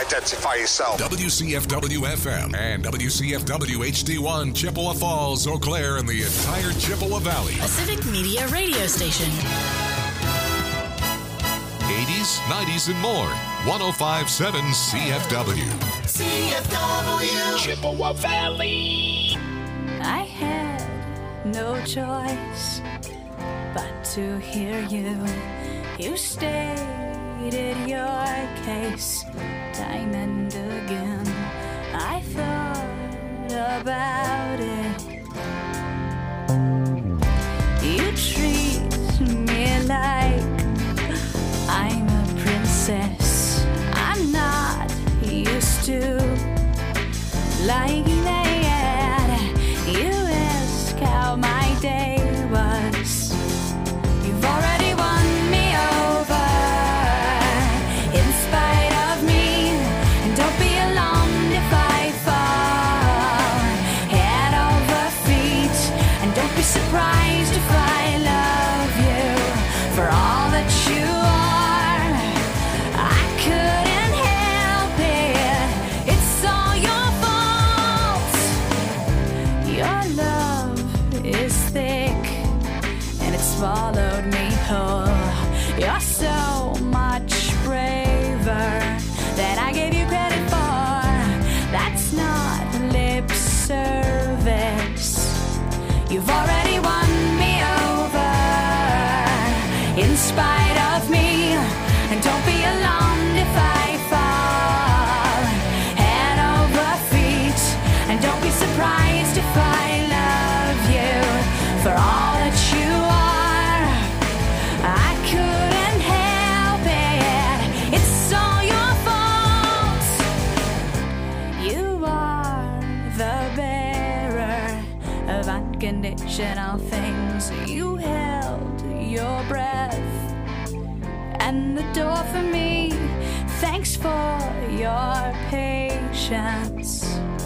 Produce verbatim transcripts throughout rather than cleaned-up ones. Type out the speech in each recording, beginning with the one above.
identify yourself. W C F W F M and W C F W H D one, Chippewa Falls, Eau Claire, and the entire Chippewa Valley. A Civic Media radio station. eighties, nineties, and more. one oh five point seven C F W. C F W. Chippewa Valley. I had no choice but to hear you. You stated your case time and again. I thought about it. You treat me like I'm a princess. I'm not used to like that. You ask how my day was. You've already won me over in spite of me. And don't be alarmed if I fall head over feet. And don't be surprised if I love you for all that you are. I couldn't help it. It's all your fault. Your love is thick and it's swallowed me whole. You're so much braver than I gave you credit for. That's not lip service. You've already won me over in spite of me. And don't be alarmed if I fall head over feet. And don't be surprised if I love you for all that you are. I couldn't help it. It's all your fault. You are the bearer of unconditional things. You held your breath and the door for me. Thanks for your patience.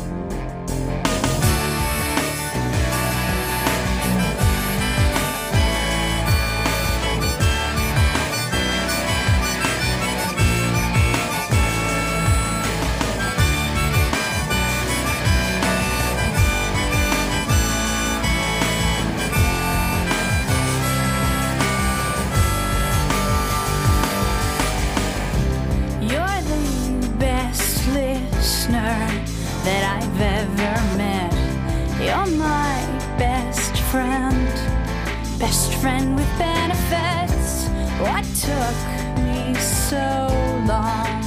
You're the best listener that I've ever met. You're my best friend, best friend with benefits. What took me so long?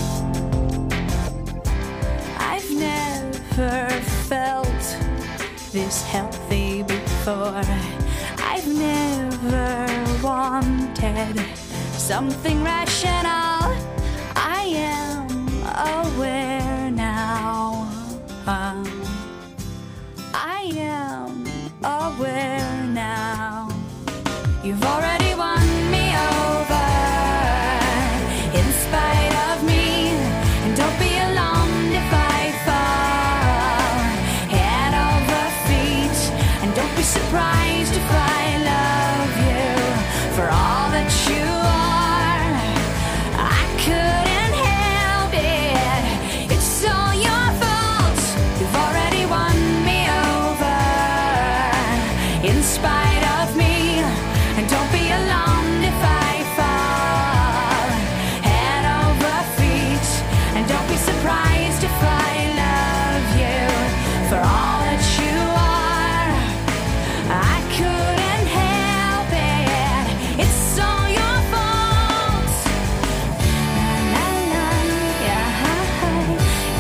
I've never felt this healthy before. I've never wanted something rational. I am aware now. Um, I am aware now. You've already won me over in spite of me. And don't be alarmed if I fall head over feet. And don't be surprised if I love you for all that you are. I couldn't help it. It's all your fault. You've already won me over in spite of me. And don't be alarmed if I fall head over feet. And don't be surprised if I love you for all that you are. I couldn't help it. It's all your fault. La, la, yeah, yeah,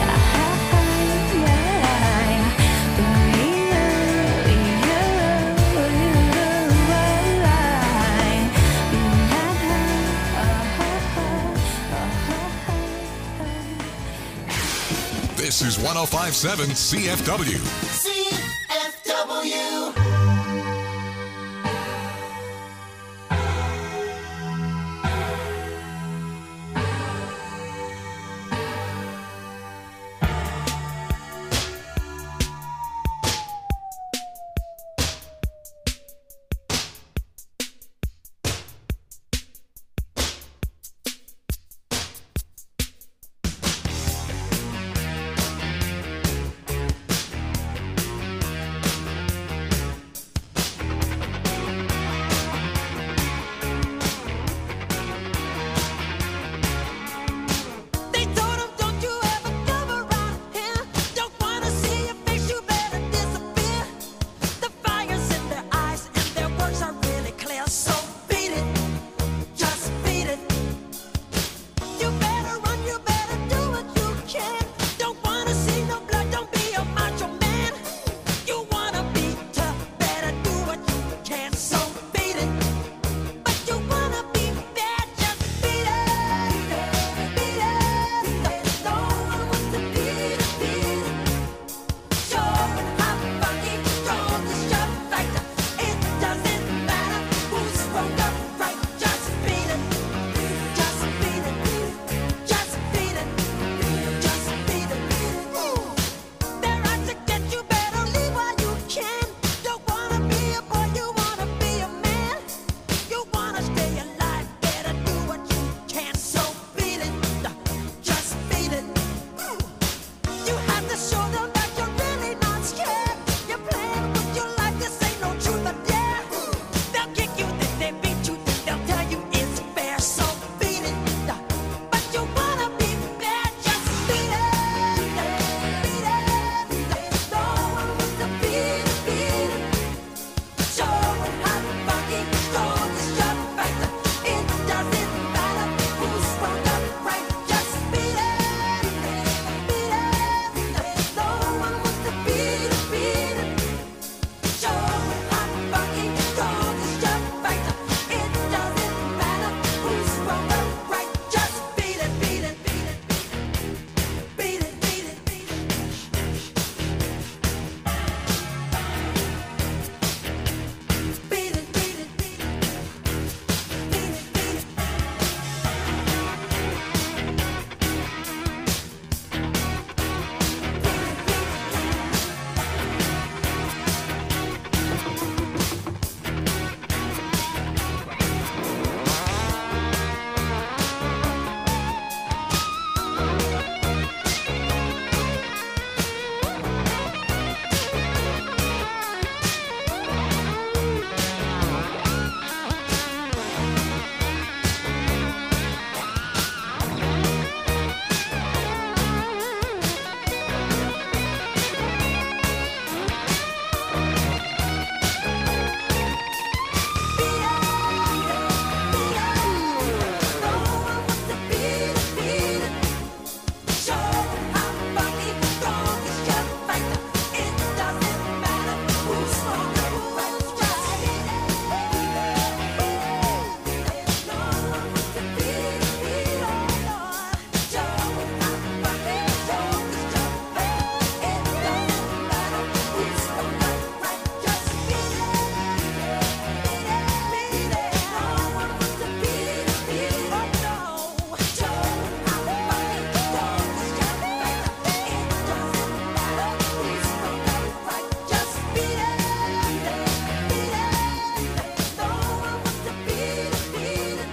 This is one oh five point seven C F W. C F W.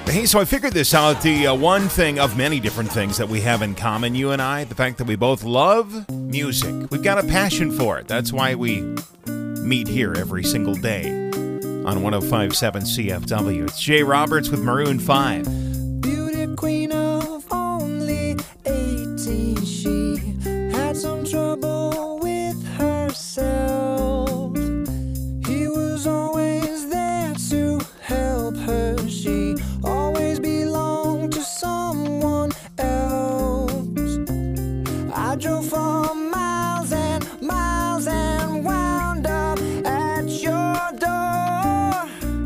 Hey, so I figured this out. The uh, one thing of many different things that we have in common, you and I, the fact that we both love music. We've got a passion for it. That's why we meet here every single day on one oh five point seven C F W. It's Jay Roberts with Maroon five. Beauty queen of only eighteen, she had some trouble with herself. He was always there to help her. She always belonged to someone else. I drove for miles and miles and wound up at your door.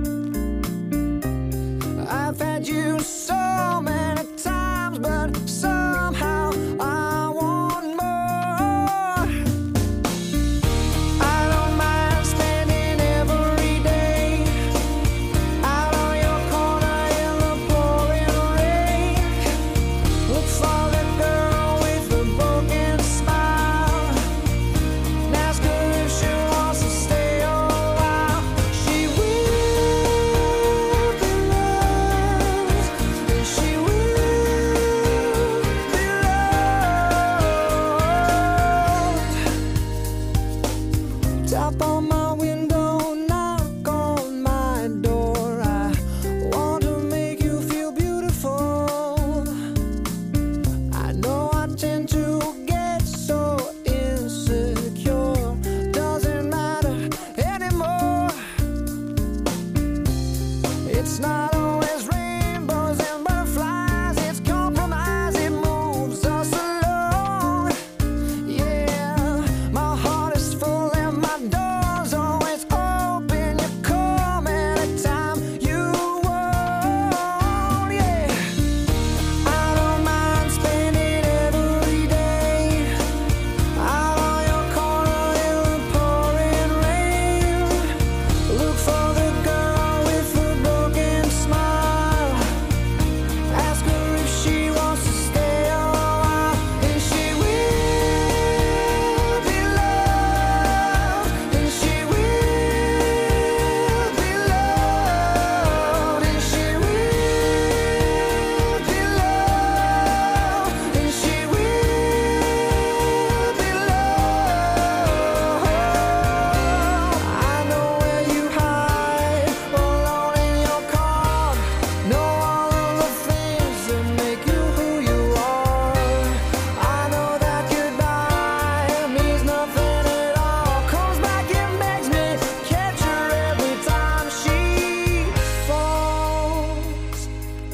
I've had you so many times, but somehow I want more. I don't mind spending every day out on your corner in the pouring rain. Look for the girl with the broken smile and ask her if she wants to stay a while. She will be loved, and she will be loved. Tap on my window, knock on my door. I want to make you feel beautiful. I know I tend to get so insecure. Doesn't matter anymore. It's not always rainbows and butterflies. It's compromise. It moves us along. Yeah, my heart is full and my door's always open. You come anytime you want. Yeah, I don't mind spending every day out on your corner in the pouring rain. Look for the girl with the broken smile. Ask her if she wants to stay a while, and she will be loved, and she will be loved, and she will be loved, and she will be loved. I know where you hide, alone in your car. Know all of the things that make you who you are. I know that goodbye means nothing at all. Comes back and begs me, catch her every time she falls.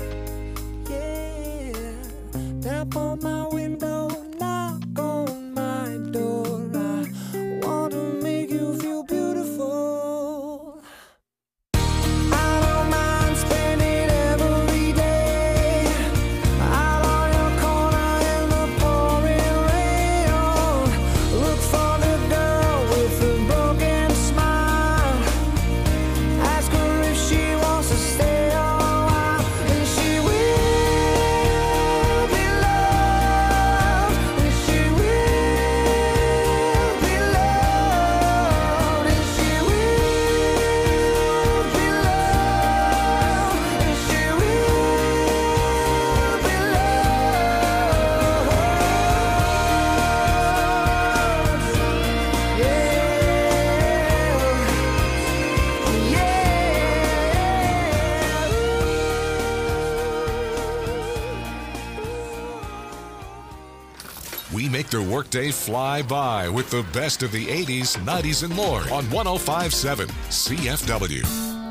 Yeah, tap on my window, knock on my door. I want to make you feel beautiful. I don't mind spending every day out on your corner in the pouring rain. Oh, look for the girl with the broken smile. Ask her if she wants to stay a while, and she will be loved, and she will be loved, and she will be loved, and she will be We make their workday fly by with the best of the eighties, nineties, and more on one oh five point seven C F W.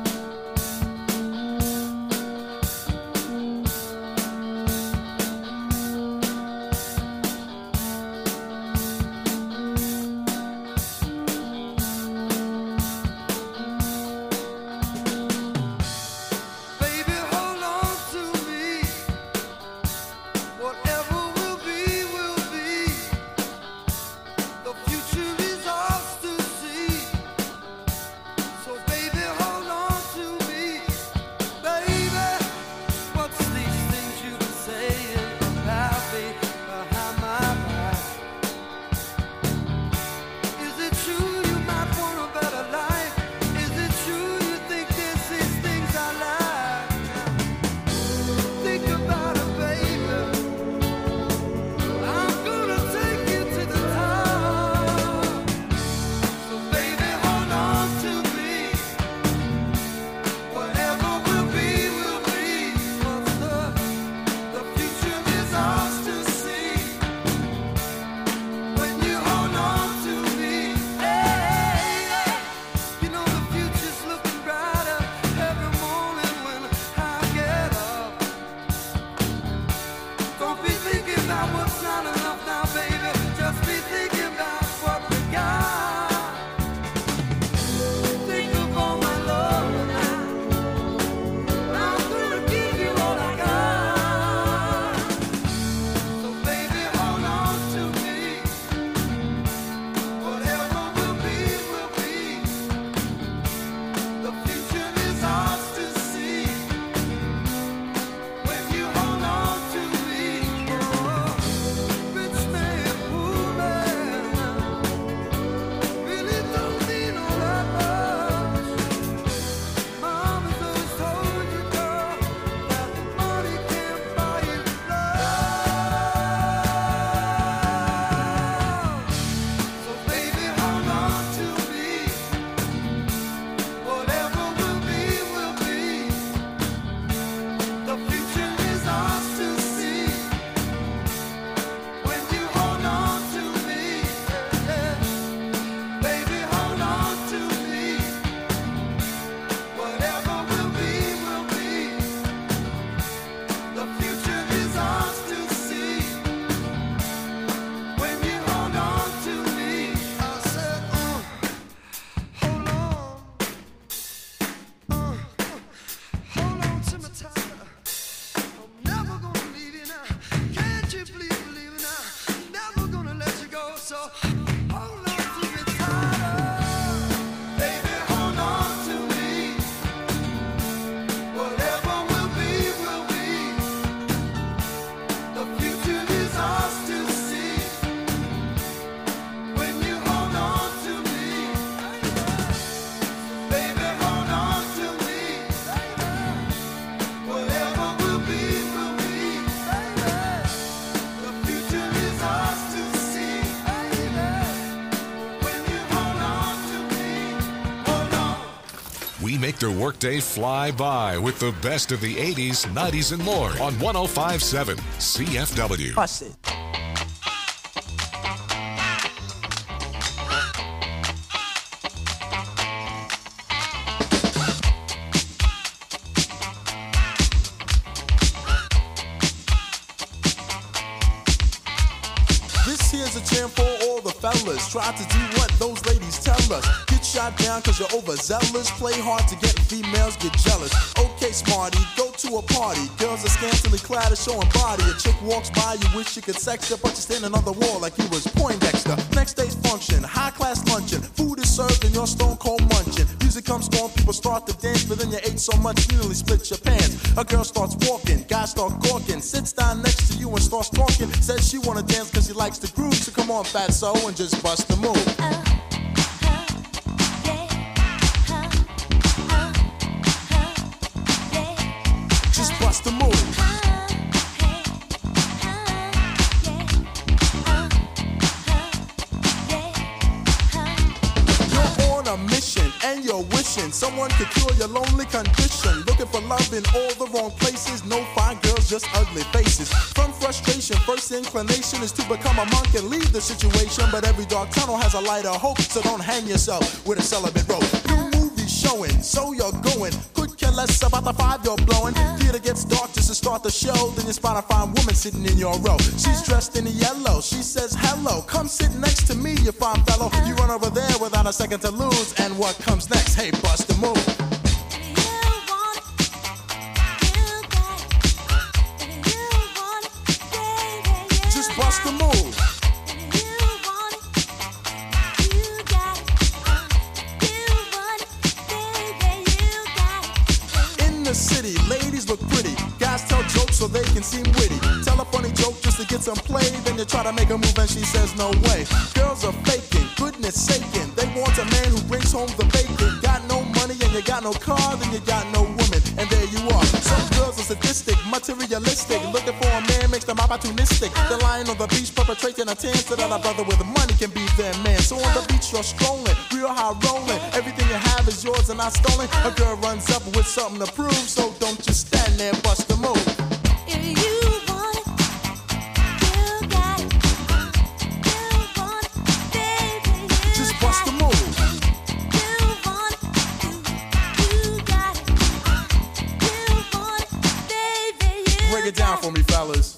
Baby, hold on to me. Whatever will be, will be. The future is ours to see. So baby, hold on We make their workday fly by with the best of the eighties, nineties, and more on one oh five point seven C F W. Bust it. This here's a jam for all the fellas. Try to do what those ladies tell us. Get shot down cause you're overzealous. Play hard to get females get jealous. Okay, smarty, go to a party. Girls are scantily clad and showing body. A chick walks by, you wish you could sex her, but you're standing on the wall like you was Poindexter. Next day's function, high class luncheon. Food is served and you're stone cold munching. Music comes on, people start to dance, but then you ate so much you nearly split your pants. A girl starts walking, guys start gawking, sits down next to you and starts talking. Says she wanna dance cause she likes the groove, so come on fatso and just bust the move. Just bust the move. You're on a mission and you're wishing someone could cure your lonely condition. Looking for love in all the wrong places. No fine girls, just ugly faces. From frustration, first inclination is to become a monk and leave the situation. But every dark tunnel has a light of hope, so don't hang yourself with a celibate rope. New movies showing, so you're going. Could care less about the five you're blowing. Theater gets dark just to start the show. Then you spot a fine woman sitting in your row. She's dressed in yellow. She says hello. Come sit next to me, you fine fellow. You run over there without a second to lose. And what comes next? Hey, bust the move. Just bust the move. In the city, ladies look pretty. Guys tell jokes so they can seem witty. Tell a funny joke just to get some play. Then you try to make a move and she says no way. Girls are faking, goodness saking. They want a man who brings home the bacon. Got no money and you got no car, then you got no woman. And there you are. Some girls are sadistic, materialistic. Looking for a man makes them opportunistic. They're lying on the beach perpetrating a tan so that a brother with money can be their man. So on the beach you're strolling, real high rolling. Everything you have is yours and not stolen. A girl runs up with something to prove, so don't just stand there, bust the move. If you want it, you got it. You want it, baby, you Just bust the move. You want it, you, you got it. You want it, baby, you Break it down for me, fellas.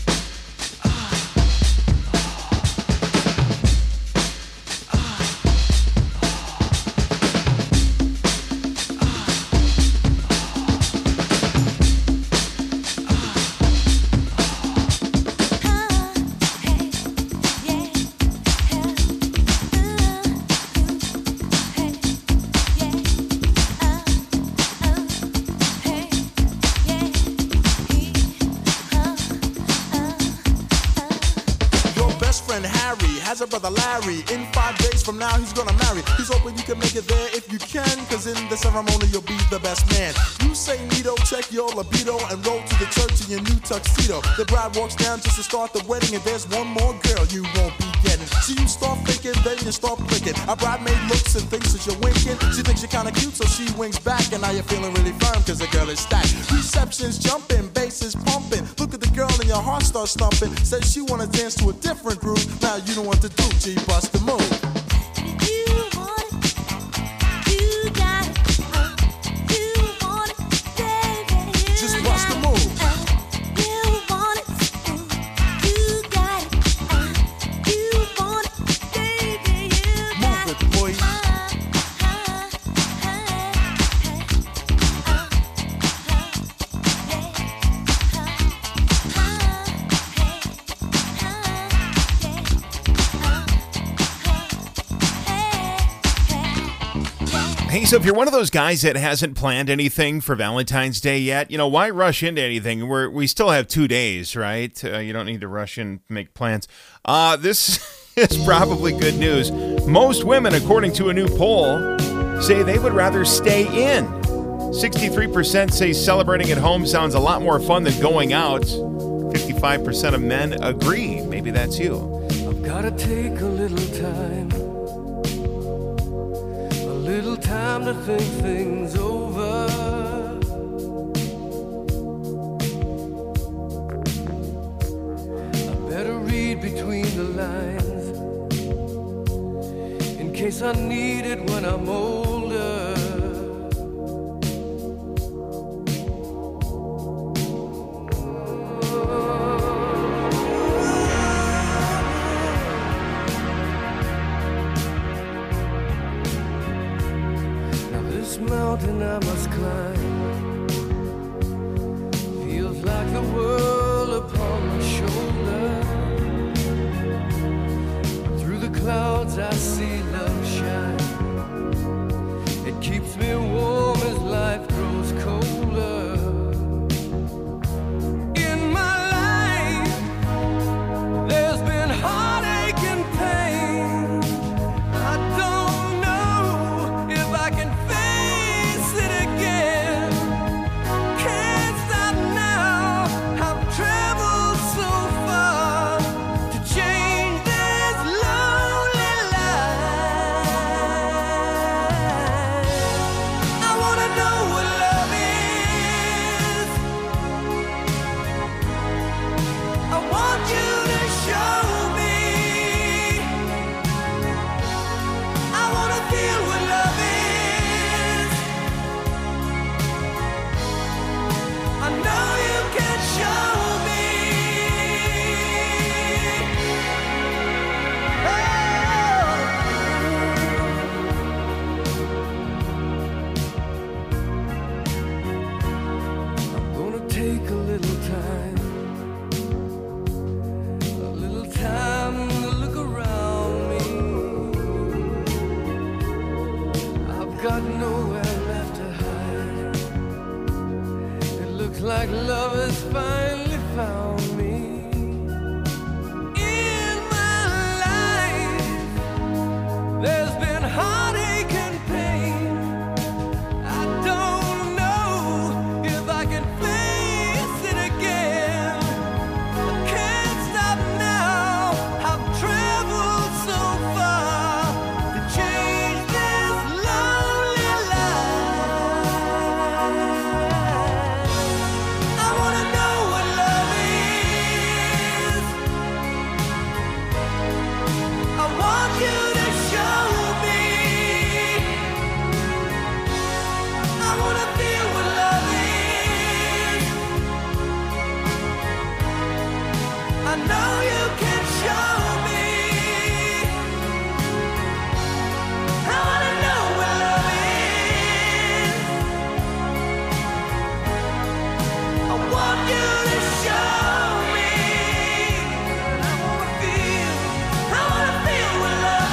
Has a brother Larry. In five days from now he's gonna marry. He's hoping you can make it there if you can, cause in the ceremony you'll be the best man. You say neato, check your libido, and roll to the church in your new tuxedo. The bride walks down just to start the wedding, and there's one more girl you won't be getting. So you start thinking, then you start blinking. A bridemaid looks and thinks that you're winking. She thinks you're kinda cute, so she winks back, and now you're feeling really firm cause the girl is stacked. Reception's jumping, bass is pumping. Look at the girl and your heart starts thumping. Says she wanna dance to a different groove. Now you know what to do, G, bust the move. You want it, you got it. You want it, baby, you Just bust the got move. it. You want it, you got it. You want it, baby, you got Move it, boy. Hey, so if you're one of those guys that hasn't planned anything for Valentine's Day yet, you know, why rush into anything? We're, we still have two days, right? Uh, you don't need to rush and make plans. Uh, this is probably good news. Most women, according to a new poll, say they would rather stay in. sixty-three percent say celebrating at home sounds a lot more fun than going out. fifty-five percent of men agree. Maybe that's you. I've gotta take a little time, a little time to think things over. I better read between the lines in case I need it when I'm older. Mountain I must climb feels like the world upon my shoulder. Through the clouds I see love shine. It keeps me warm as life grows colder. In my life there's been heartache and pain. I don't know if I can like love has finally found me. In my life there's been heartache and pain. I don't know if I can face it again. I can't stop now. I've traveled so far to change this lonely life. I wanna know what love is. I want you to show me. I wanna feel what love is. I know you can show me. I wanna know what love is. I want you to show me. I wanna feel, I wanna feel what love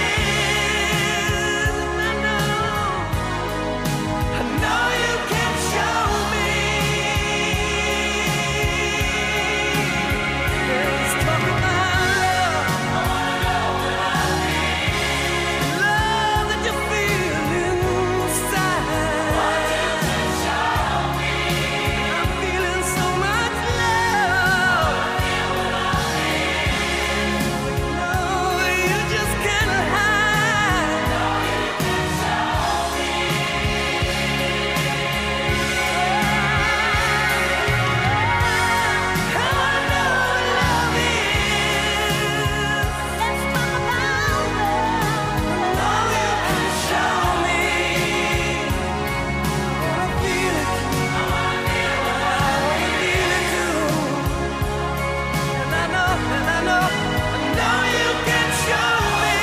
is. And I know, I know you can show me. Let's talk about love. I wanna know what love is. Love that you feel inside. Want you to show me. I'm feeling so much love. No, you just can't hide. I wanna know what love is. Let's talk about love. I know you can show me. I wanna feel it. I wanna feel it. I wanna feel it too. And I know, and I know, I know you can show me.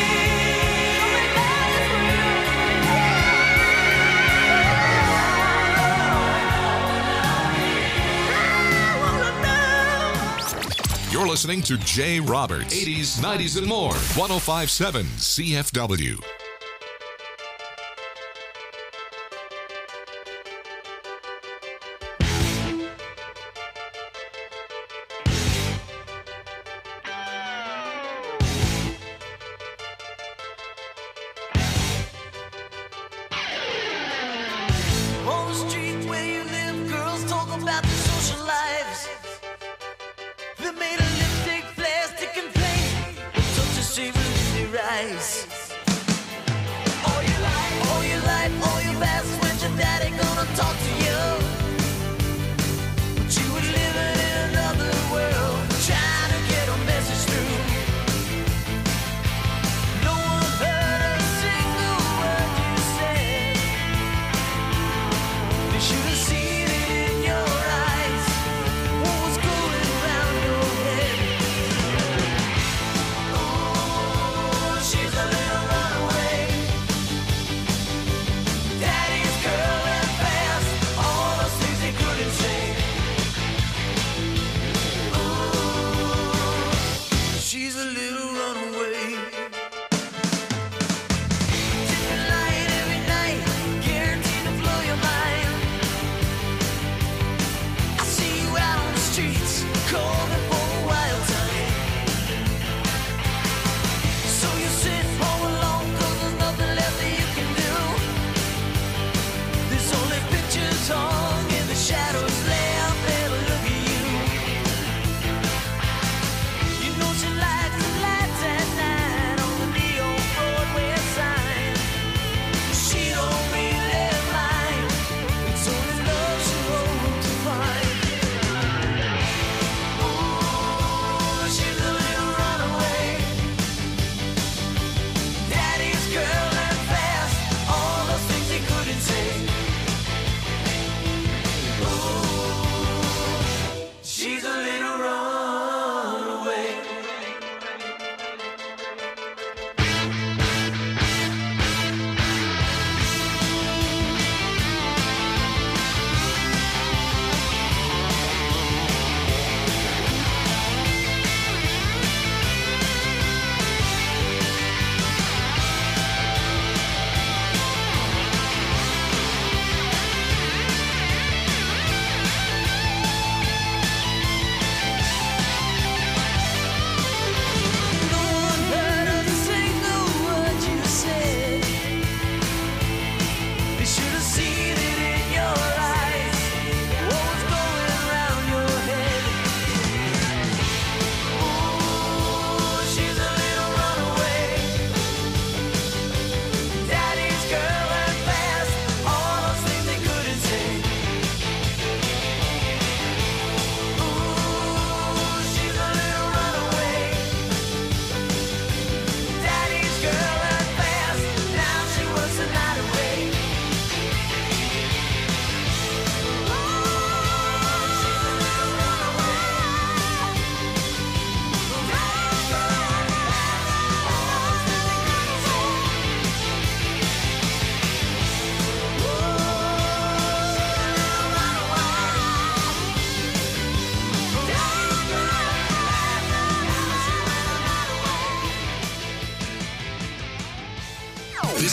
I wanna know. You're listening to Jay Roberts, eighties, nineties, and more. one oh five point seven C F W. On the street where you live, girls talk about their social lives. They made a lipstick, plastic, and paint. Such a shame in their eyes. All your life.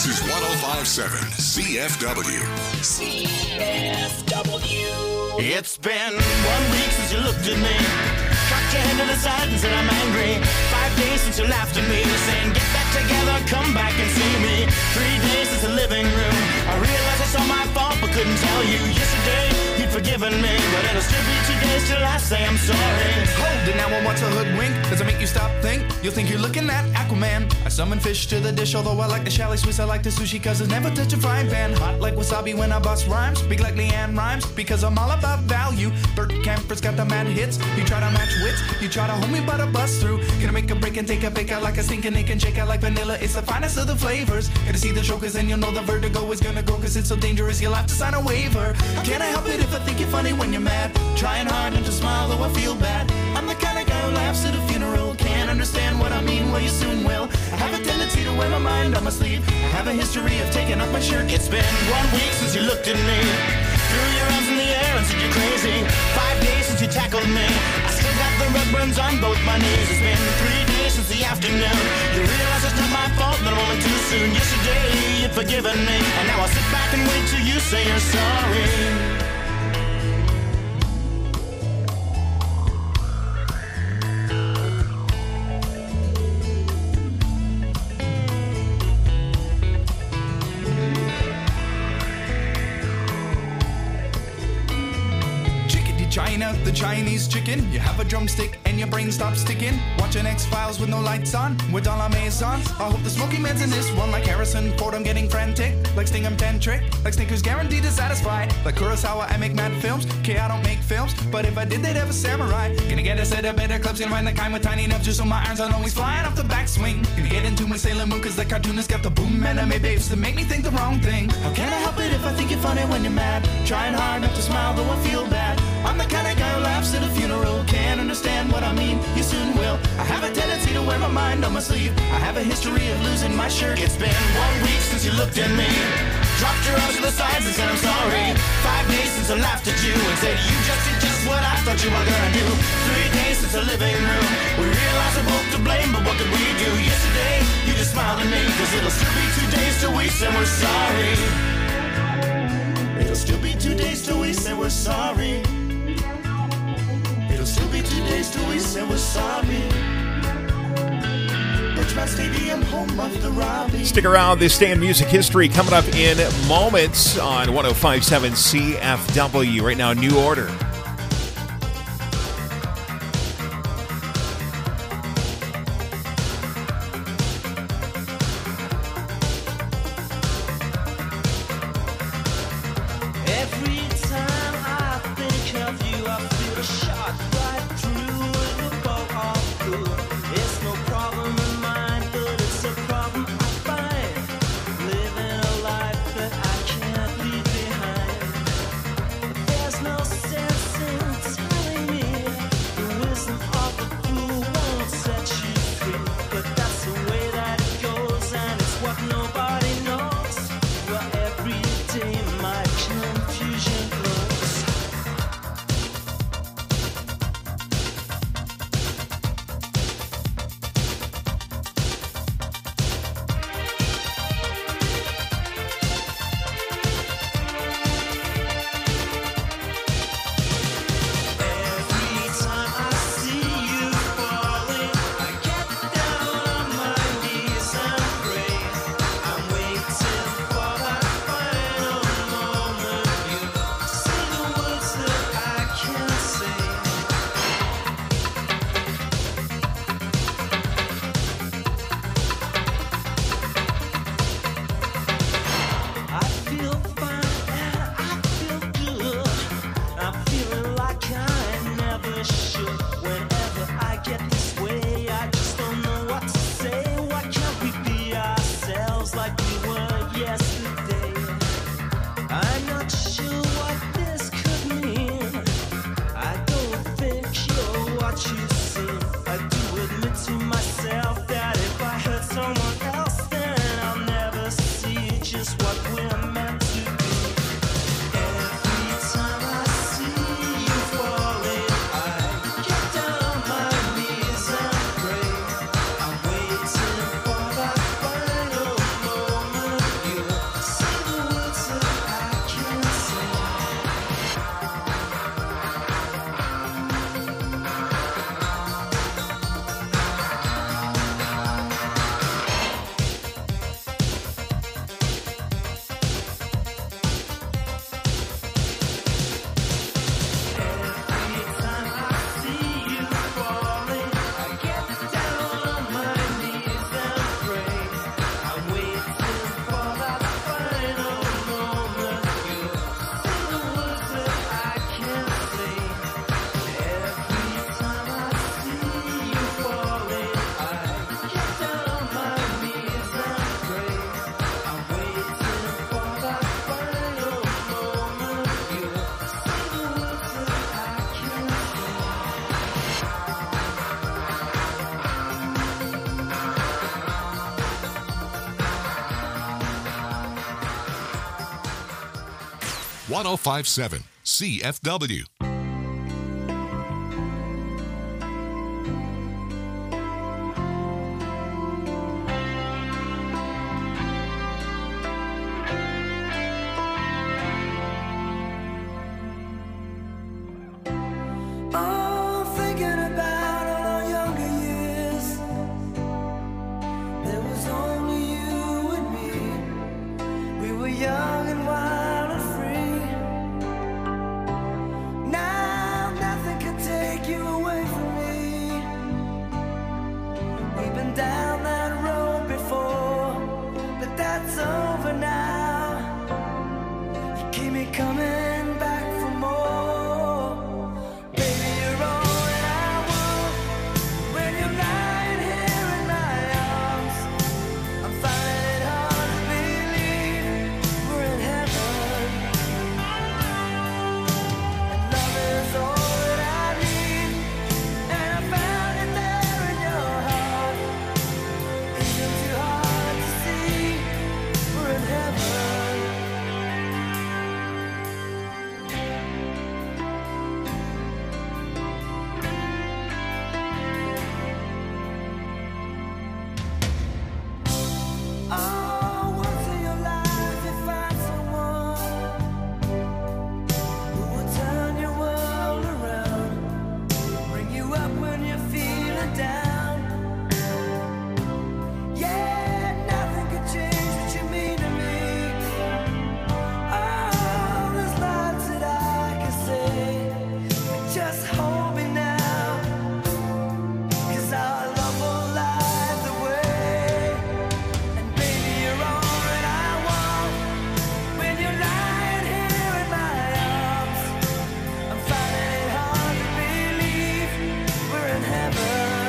This is one oh five point seven C F W. C F W. It's been one week since you looked at me. Cocked your head to the side and said I'm angry. Five days since you laughed at me, saying get back together, come back and see me. Three days since the living room. I realized it's all my fault, but couldn't tell you. Yesterday you'd forgiven me, but it'll still be two days till I say I'm sorry. Hold it now, and what's a hoodwink? Does it make you stop think? You'll think you're looking at Aquaman. I summon fish to the dish, although I like the chalet Swiss, I like the sushi, cause it's never touch a frying pan. Hot like wasabi when I bust rhymes, big like Leanne rhymes, because I'm all about value. Bert Camper's got the mad hits. You try to match wits, you try to hold me but I bust through. Gonna make a break and take a bake out like a stinking ache and shake out like vanilla. It's the finest of the flavors. Gonna see the show cause then you'll know the vertigo is gonna go, cause it's so dangerous you'll have to sign a waiver. How can I help it if I think you're funny when you're mad? Trying hard not to smile though I feel bad. I'm the kind of guy who laughs at a funeral. Can't understand what I mean, well you soon will. I have a tendency to wear my mind on my sleeve. I have a history of taking off my shirt. It's been one week since you looked at me. Threw your arms in the air and said you're crazy. Five days since you tackled me. I still got the red burns on both my knees. It's been three days since the afternoon. You realize it's not my fault, but I'm only too soon. Yesterday you'd forgiven me, and now I'll sit back and wait till you say you're sorry. China, the Chinese chicken. You have a drumstick and your brain stops sticking. Watching X-Files with no lights on, with all our maisons. I hope the smoky man's in this one like Harrison Ford. I'm getting frantic, like Sting I'm tantric, like Snickers guaranteed to satisfy. Like Kurosawa, I make mad films. Okay, I don't make films, but if I did, they'd have a samurai. Gonna get a set of better clubs, gonna find the kind with tiny enough just so my irons aren't always flying off the backswing. Gonna get into my Sailor Moon cause the cartoonist got the boom anime babes to make me think the wrong thing. How can I help it if I think you're funny when you're mad? Trying hard not to smile though I feel bad. I'm the kind of guy who laughs at a funeral. Can't understand what I mean, you soon will. I have a tendency to wear my mind on my sleeve. I have a history of losing my shirt. It's been one week since you looked at me. Dropped your arms to the sides and said I'm sorry. Five days since I laughed at you and said you just did just what I thought you were gonna do. Three days since the living room. We realized we're both to blame, but what could we do? Yesterday, you just smiled at me, cause it'll still be two days till we say we're sorry. It'll still be two days till we say we're sorry. It'll still be two days till we say we're sorry. Birchmount Stadium, home of the Robbie. Stick around. This day in music history coming up in moments on one oh five point seven C F W. Right now, New Order. Sense one oh five point seven C F W. Oh, thinking about all our younger years. There was only you and me. We were young and wild and free. Now nothing can take you away from me. We've been down that road before, but that's over now. You keep me coming back for more. Baby, you're all that I want. When you're lying here in my arms, I'm finding it hard to believe we're in heaven. And love is all that I need, and I found it there in your heart. Isn't too hard to see we're in heaven. Oh, once in your life you find someone who will turn your world around, bring you up when you're feeling down. Yeah, nothing can change what you mean to me. Oh, there's lots that I can say, but just hold me now, 'cause our love will light the way. And baby, you're all that I want. When you're lying here in my arms, I'm finding it hard to believe we're in heaven.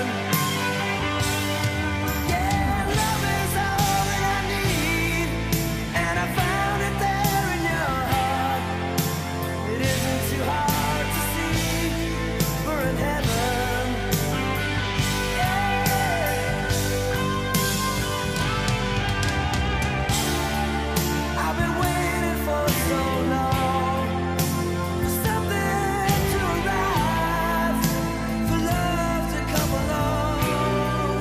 Yeah, love is all that I need, and I found it there in your heart. It isn't too hard to see we're in heaven. I've been waiting for so long for something to arrive, for love to come along.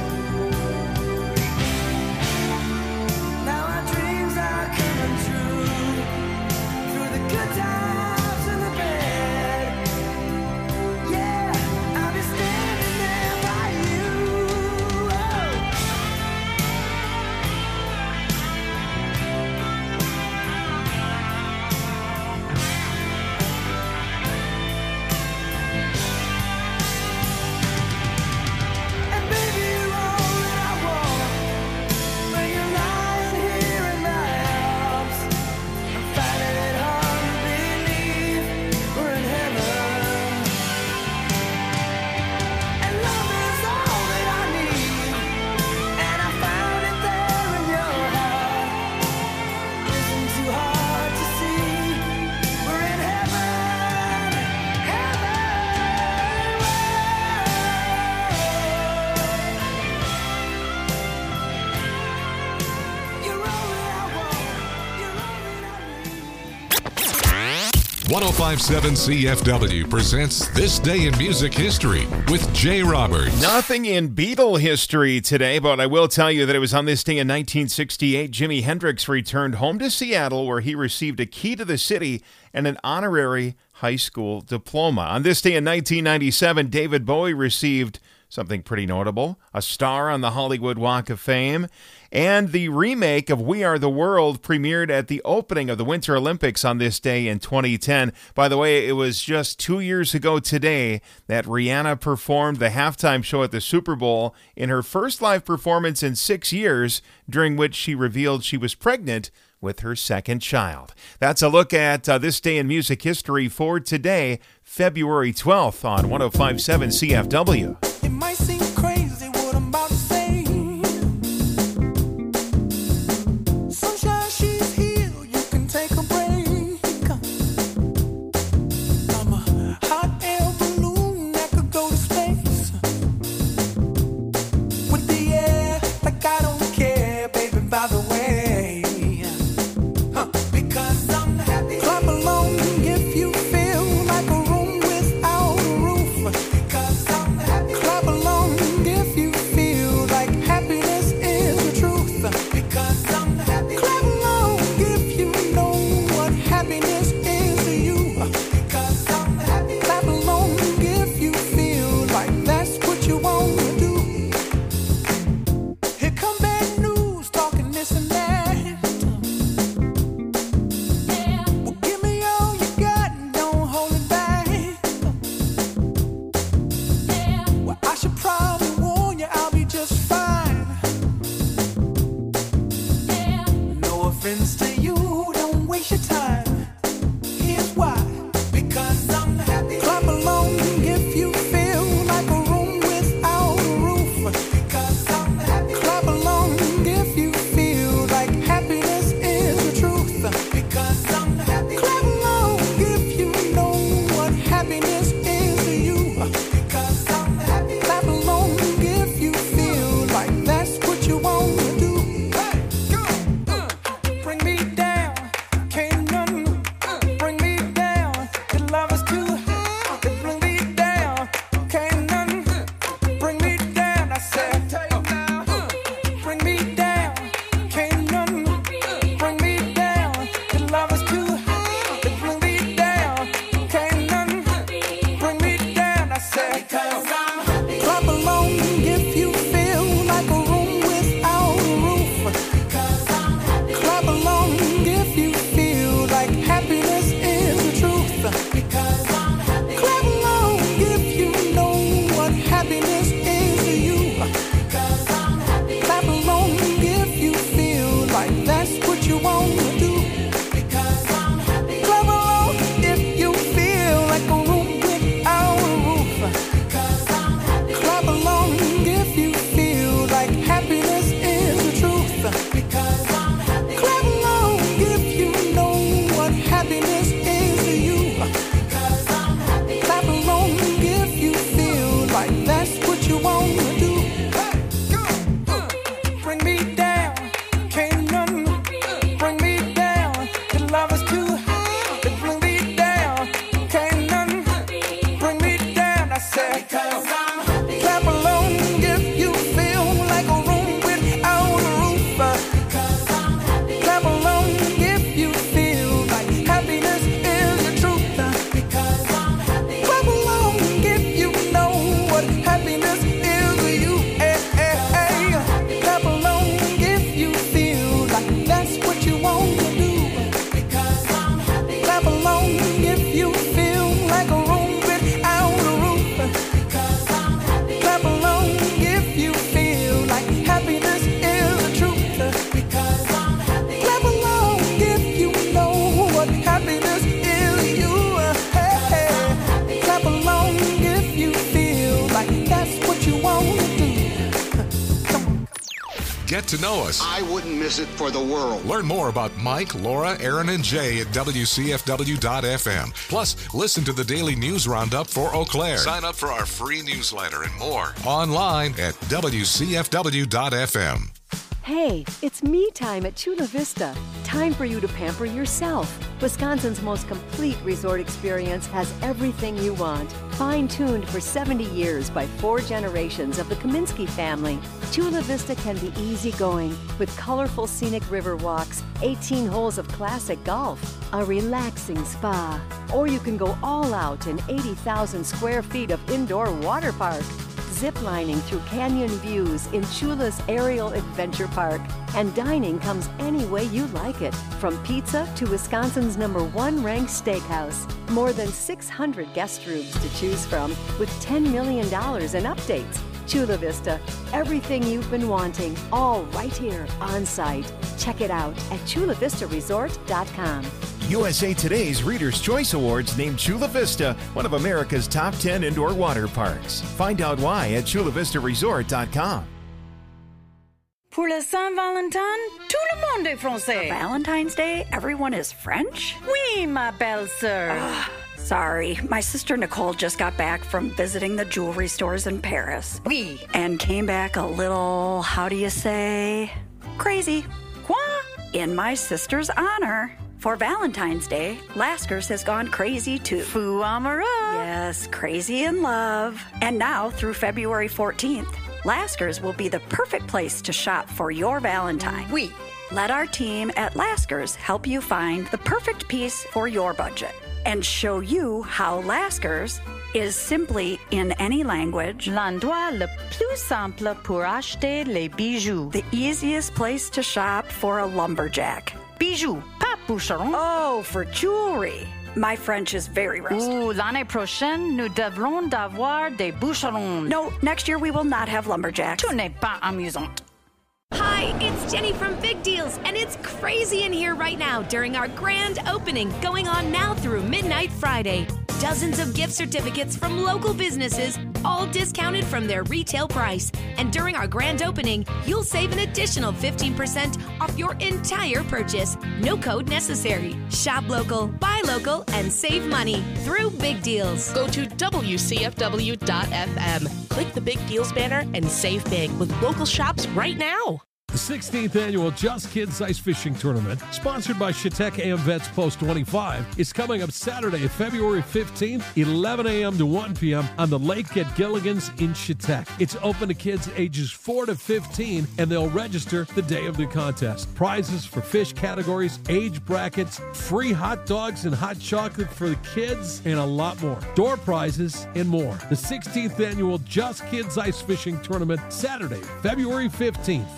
Now our dreams are coming true, through the good times and the bad. Yeah, I'll be standing there by you. Oh. And baby, you're all that I want. When you're lying here in my arms, I'm finding it hard to believe we're in heaven. And love is all that I need, and I found it there in your heart. Isn't too hard to see we're in heaven. You're all that I want. You're all that I need. one oh five point seven C F W presents This Day in Music History with Jay Roberts. Nothing in Beatle history today, but I will tell you that it was on this day in nineteen sixty-eight, Jimi Hendrix returned home to Seattle, where he received a key to the city and an honorary high school diploma. On this day in nineteen ninety-seven, David Bowie received something pretty notable, a star on the Hollywood Walk of Fame. And the remake of We Are the World premiered at the opening of the Winter Olympics on this day in twenty ten. By the way, it was just two years ago today that Rihanna performed the halftime show at the Super Bowl in her first live performance in six years, during which she revealed she was pregnant with her second child. That's a look at uh, this day in music history for today, February twelfth on one oh five point seven C F W. It might seem crazy what I'm about to say. Sunshine, she's here, you can take a break. I'm a hot air balloon that could go to space. With the air, like I don't care, baby, by the way. Huh. Because I'm happy. Clap along. get to know us. I wouldn't miss it for the world. Learn more about Mike, Laura, Aaron, and Jay at W C F W dot F M. Plus, listen to the daily news roundup for Eau Claire. Sign up for our free newsletter and more online at W C F W dot F M. Hey, it's me time at Chula Vista. Time for you to pamper yourself. Wisconsin's most complete resort experience has everything you want. Fine-tuned for seventy years by four generations of the Kaminsky family, Chula Vista can be easygoing with colorful scenic river walks, eighteen holes of classic golf, a relaxing spa. Or you can go all out in eighty thousand square feet of indoor water park. Ziplining through canyon views in Chula's Aerial Adventure Park. And dining comes any way you like it, from pizza to Wisconsin's number one ranked steakhouse. More than six hundred guest rooms to choose from with ten million dollars in updates. Chula Vista, everything you've been wanting, all right here on site. Check it out at chula vista resort dot com. U S A Today's Reader's Choice Awards named Chula Vista one of America's top ten indoor water parks. Find out why at chula vista resort dot com. Pour le Saint-Valentin, tout le monde est français. Valentine's Day, everyone is French? Oui, ma belle-sœur. Sorry, my sister Nicole just got back from visiting the jewelry stores in Paris. Oui. And came back a little, how do you say, crazy. Quoi? In my sister's honor. For Valentine's Day, Lasker's has gone crazy too. Fou amoureux. Yes, crazy in love. And now through February fourteenth, Lasker's will be the perfect place to shop for your Valentine. Oui. Let our team at Lasker's help you find the perfect piece for your budget and show you how Lasker's is simply in any language L'endroit le plus simple pour acheter les bijoux. the easiest place to shop for a lumberjack. Bijoux, pas boucheron. Oh, for jewelry. My French is very rusty. Ouh, l'année prochaine, nous devrons d'avoir des boucherons. No, next year we will not have lumberjacks. Tu n'es pas amusante. Hi, it's Jenny from Big Deals, and it's crazy in here right now during our grand opening going on now through midnight Friday. Dozens of gift certificates from local businesses, all discounted from their retail price. And during our grand opening, you'll save an additional fifteen percent off your entire purchase. No code necessary. Shop local, buy local, and save money through Big Deals. Go to W C F W dot F M. Click the Big Deals banner and save big with local shops right now. The sixteenth annual Just Kids Ice Fishing Tournament, sponsored by Chautauqua A M Vets Post twenty-five, is coming up Saturday, February fifteenth, eleven a.m. to one p.m. on the lake at Gilligan's in Chautauqua. It's open to kids ages four to fifteen, and they'll register the day of the contest. Prizes for fish categories, age brackets, free hot dogs and hot chocolate for the kids, and a lot more. Door prizes and more. The sixteenth annual Just Kids Ice Fishing Tournament, Saturday, February fifteenth.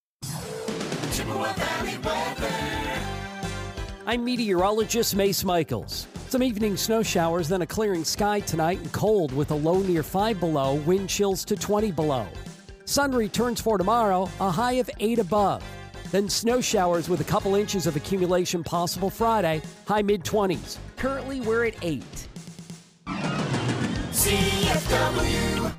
I'm meteorologist Mace Michaels. Some evening snow showers, then a clearing sky tonight and cold with a low near five below, wind chills to twenty below. Sun returns for tomorrow, a high of eight above. Then snow showers with a couple inches of accumulation possible Friday, high mid-twenties. Currently, we're at eight. C F W.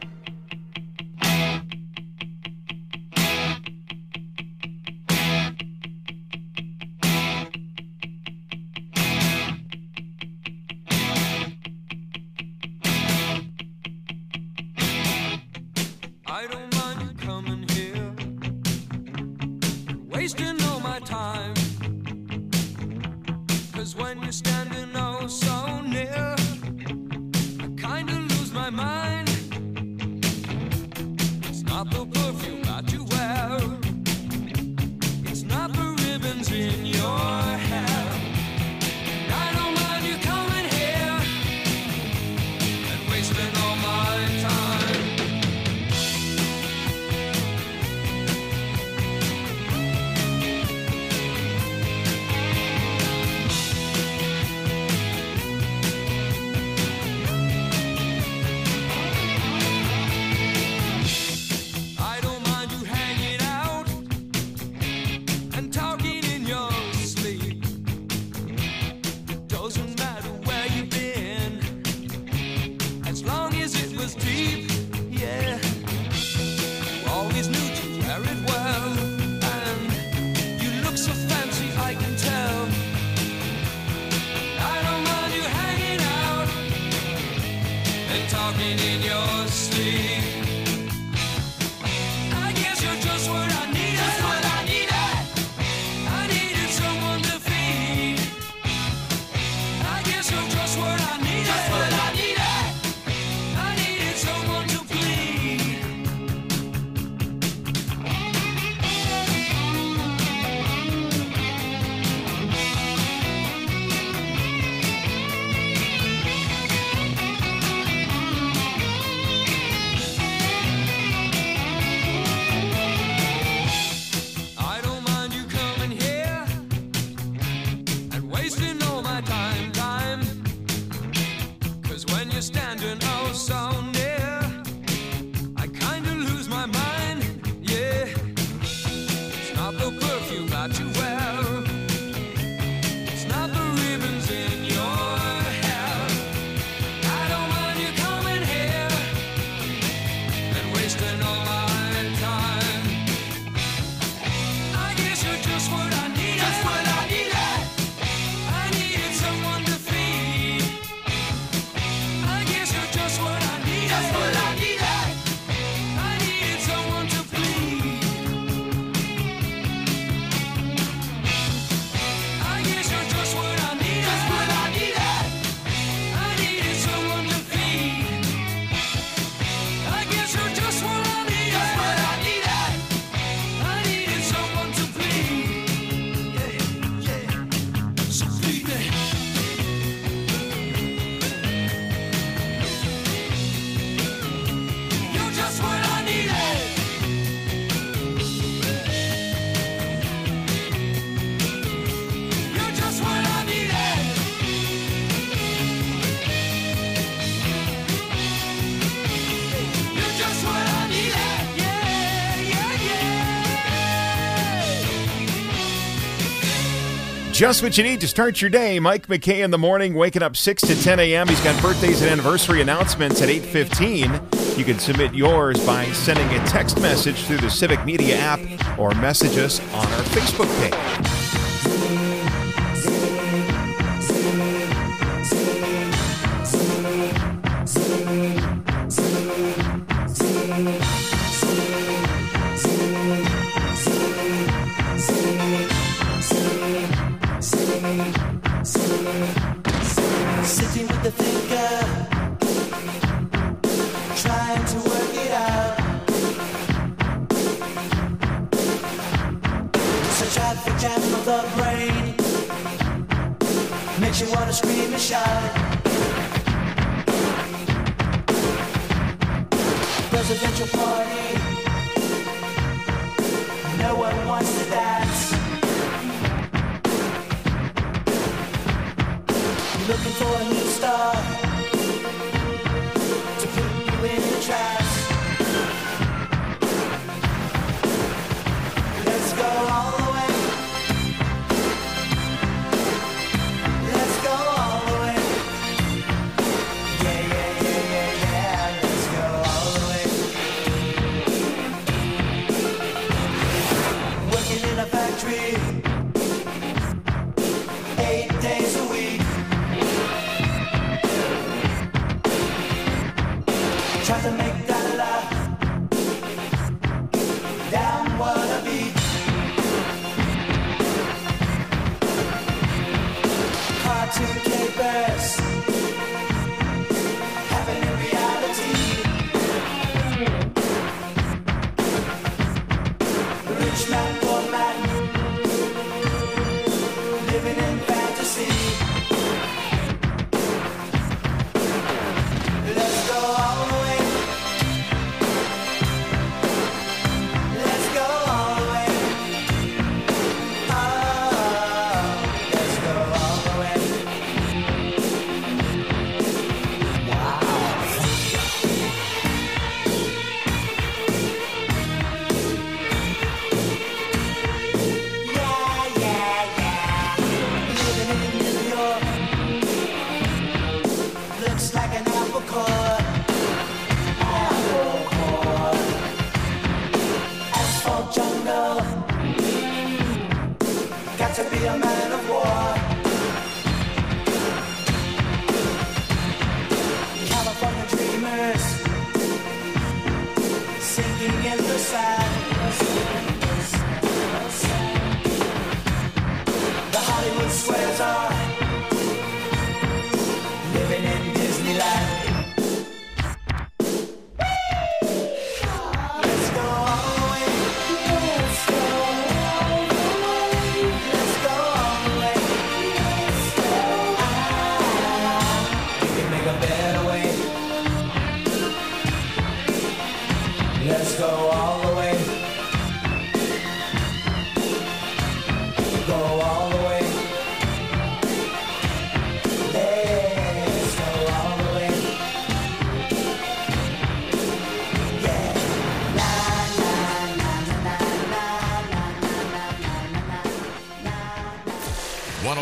I don't mind you coming here, wasting all my time. 'Cause when you're standing oh so near, I kinda lose my mind. It's not the perfume that you wear, it's not the ribbons in your hair. And I don't mind you coming here and wasting all my time. I don't talking in your sleep. I guess you're just what I needed. Just what I needed. I needed someone to feed. I guess you're just what I needed. Just what I needed. I needed someone to plead. I don't mind you coming here and wasting all my time, time. Cause when you're standing oh so near, I kinda lose my mind, yeah. It's not the perfume that you wear, it's not the ribbons in your hair. I don't mind you coming here and wasting all my time. I guess you're just what I needed. Just what I needed. I needed someone to feed. I guess you're just what I needed. Just what I needed. I needed someone to plead. I guess you're just what I needed. Just what I needed. I needed someone to feed. I guess you're just what I needed. Just what I needed. I needed someone to plead. Yeah, yeah. So plead me. You're just what I needed. You're just what I needed. You're just what I needed. Yeah, yeah, yeah. Just what you need to start your day. Mike McKay in the morning, waking up six to ten a.m. He's got birthdays and anniversary announcements at eight fifteen. You can submit yours by sending a text message through the Civic Media app or message us on our Facebook page. Sitting with the thinker, trying to work it out. It's a traffic jam of the brain, makes you wanna scream and shout. Presidential party, no one wants to dance. Looking for a new star to put you in the traps. Let's go all the way. Let's go all the way. Yeah, yeah, yeah, yeah, yeah. Let's go all the way. Working in a factory, eight days a week. Try to make that laugh down what I beat. Cartoon capers happen in reality. Rich man, poor man, living in fantasy. Let's go all the way. Let's go all the way. Oh, let's go all the way. Yeah, yeah, yeah. Living in New York looks like an apple core. Apple core. Asphalt jungle. Got to be a man of war. California dreamer.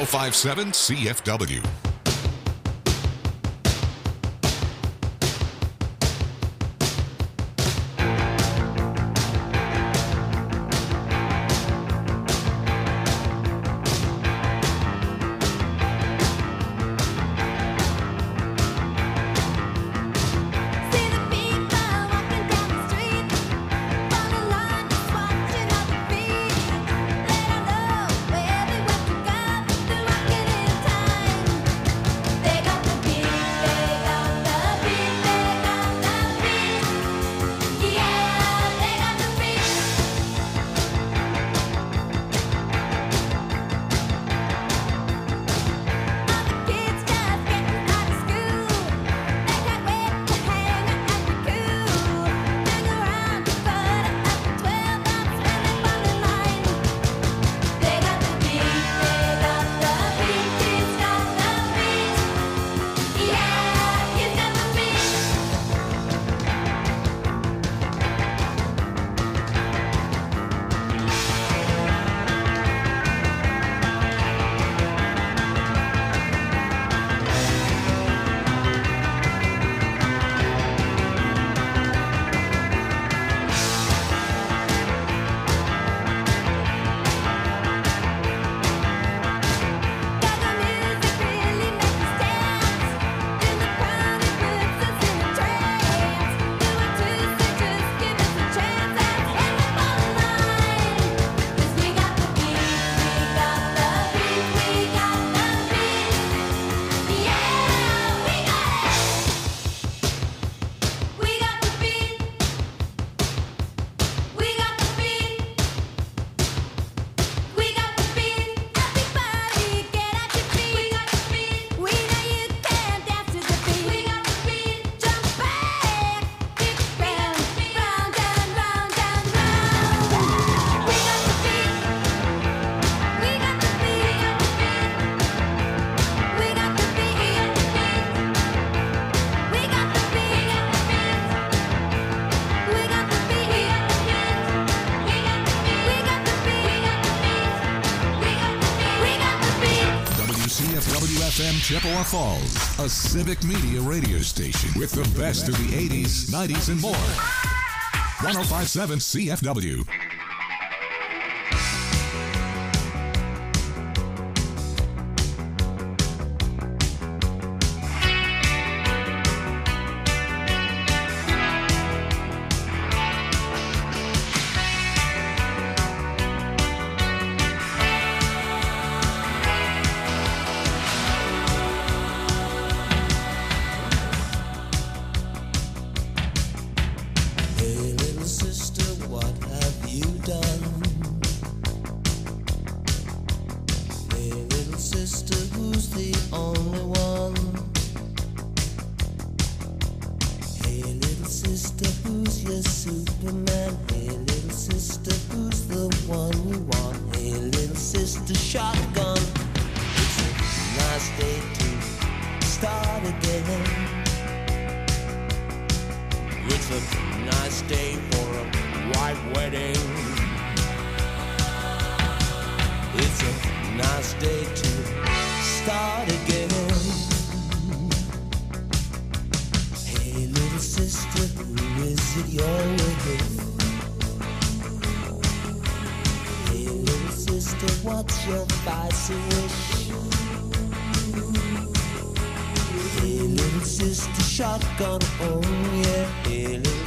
five seven C F W. Chippewa Falls, a civic media radio station with the best of the eighties, nineties, and more. one oh five point seven C F W. What's your vice wish? Hey, little sister shotgun, oh yeah. Hey, little